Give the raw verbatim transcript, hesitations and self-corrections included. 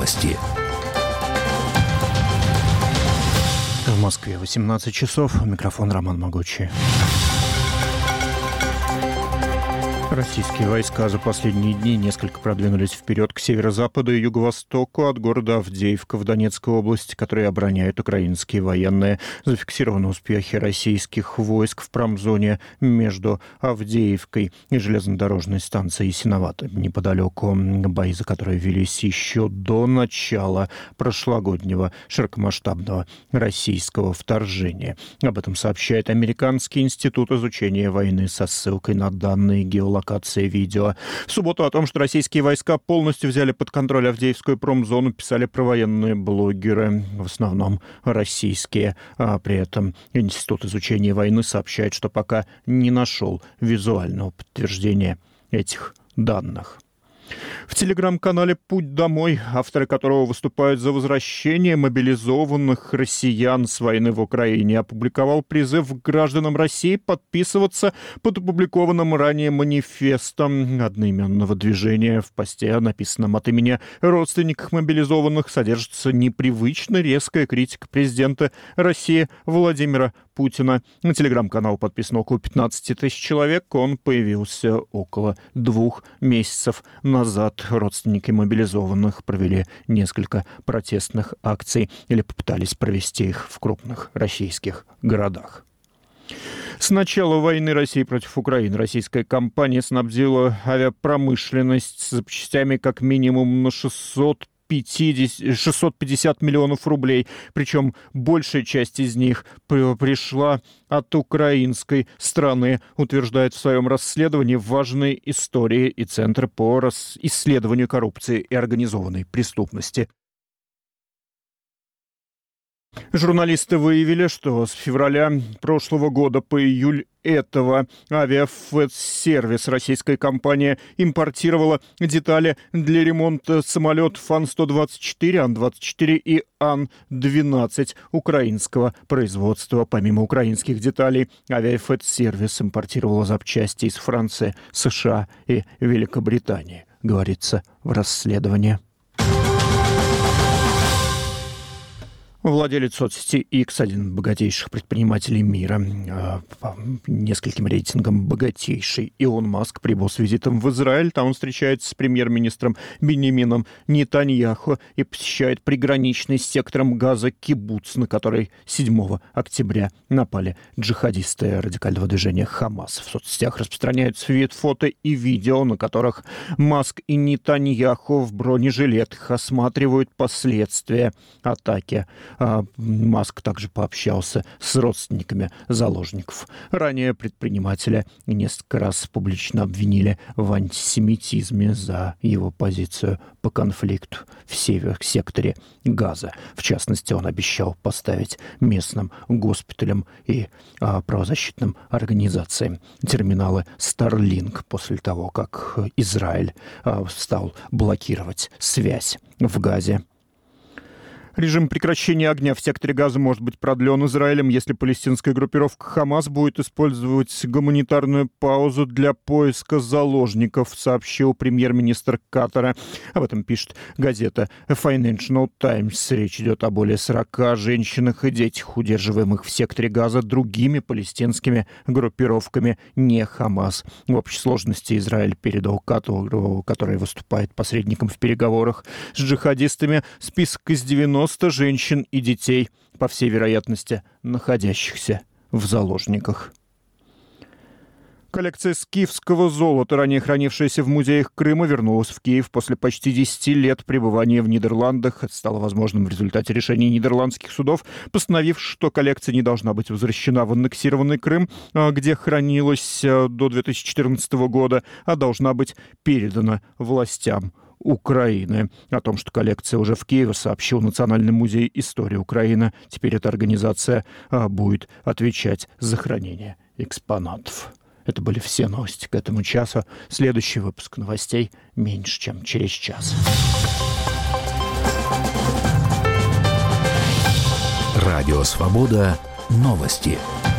Новости. В Москве восемнадцать часов. Микрофон Роман Могучий. Российские войска за последние дни несколько продвинулись вперед к северо-западу и юго-востоку от города Авдеевка в Донецкой области, которые обороняют украинские военные. Зафиксированы успехи российских войск в промзоне между Авдеевкой и железнодорожной станцией Ясиновато. Неподалеку бои, за которые велись еще до начала прошлогоднего широкомасштабного российского вторжения. Об этом сообщает Американский институт изучения войны со ссылкой на данные геолокации. Видео. В субботу о том, что российские войска полностью взяли под контроль Авдеевскую промзону, писали провоенные блогеры, в основном российские. А при этом Институт изучения войны сообщает, что пока не нашел визуального подтверждения этих данных. В телеграм-канале «Путь домой», авторы которого выступают за возвращение мобилизованных россиян с войны в Украине, опубликовал призыв к гражданам России подписываться под опубликованным ранее манифестом одноименного движения. В посте, написанном от имени родственников мобилизованных, содержится непривычно резкая критика президента России Владимира Путина. На телеграм-канал подписано около пятнадцать тысяч человек. Он появился около двух месяцев назад. Родственники мобилизованных провели несколько протестных акций или попытались провести их в крупных российских городах. С начала войны России против Украины российская компания снабдила авиапромышленность запчастями как минимум на шестьсот пятьдесят миллионов рублей. Причем большая часть из них пришла от украинской страны, утверждает в своем расследовании важные истории и Центр по исследованию коррупции и организованной преступности. Журналисты выявили, что с февраля прошлого года по июль этого авиафэд-сервис российская компания импортировала детали для ремонта самолетов Ан сто двадцать четыре, Ан двадцать четыре и Ан двенадцать украинского производства. Помимо украинских деталей, авиафэд-сервис импортировала запчасти из Франции, США и Великобритании, говорится в расследовании. Владелец соцсети X, один из богатейших предпринимателей мира, по нескольким рейтингам богатейший, Илон Маск прибыл с визитом в Израиль. Там он встречается с премьер-министром Биньямином Нетаньяху и посещает приграничный с сектором Газа кибуц, на который седьмого октября напали джихадисты радикального движения Хамас. В соцсетях распространяются вид фото и видео, на которых Маск и Нетаньяху в бронежилетах осматривают последствия атаки. Маск также пообщался с родственниками заложников. Ранее предпринимателя несколько раз публично обвинили в антисемитизме за его позицию по конфликту в северо-секторе Газа. В частности, он обещал поставить местным госпиталям и а, правозащитным организациям терминалы Starlink после того, как Израиль а, стал блокировать связь в Газе. Режим прекращения огня в секторе Газа может быть продлен Израилем, если палестинская группировка Хамас будет использовать гуманитарную паузу для поиска заложников, сообщил премьер-министр Катара. Об этом пишет газета Financial Times. Речь идет о более сорока женщинах и детях, удерживаемых в секторе Газа другими палестинскими группировками, не Хамас. В общей сложности Израиль передал Катару, который выступает посредником в переговорах с джихадистами, список из девяноста женщин и детей, по всей вероятности, находящихся в заложниках. Коллекция скифского золота, ранее хранившаяся в музеях Крыма, вернулась в Киев после почти десяти лет пребывания в Нидерландах. Это стало возможным в результате решения нидерландских судов, постановив, что коллекция не должна быть возвращена в аннексированный Крым, где хранилась до две тысячи четырнадцатого года, а должна быть передана властям Украины. О том, что коллекция уже в Киеве, сообщил Национальный музей истории Украины. Теперь эта организация будет отвечать за хранение экспонатов. Это были все новости к этому часу. Следующий выпуск новостей меньше, чем через час. Радио «Свобода». Новости.